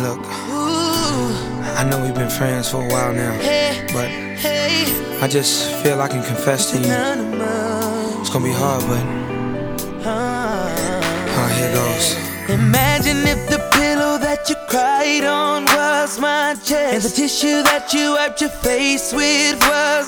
Look, I know we've been friends for a while now, but I just feel I can confess to you. It's gonna be hard, but here goes. Imagine if the pillow that you cried on was my chest, and the tissue that you wiped your face with was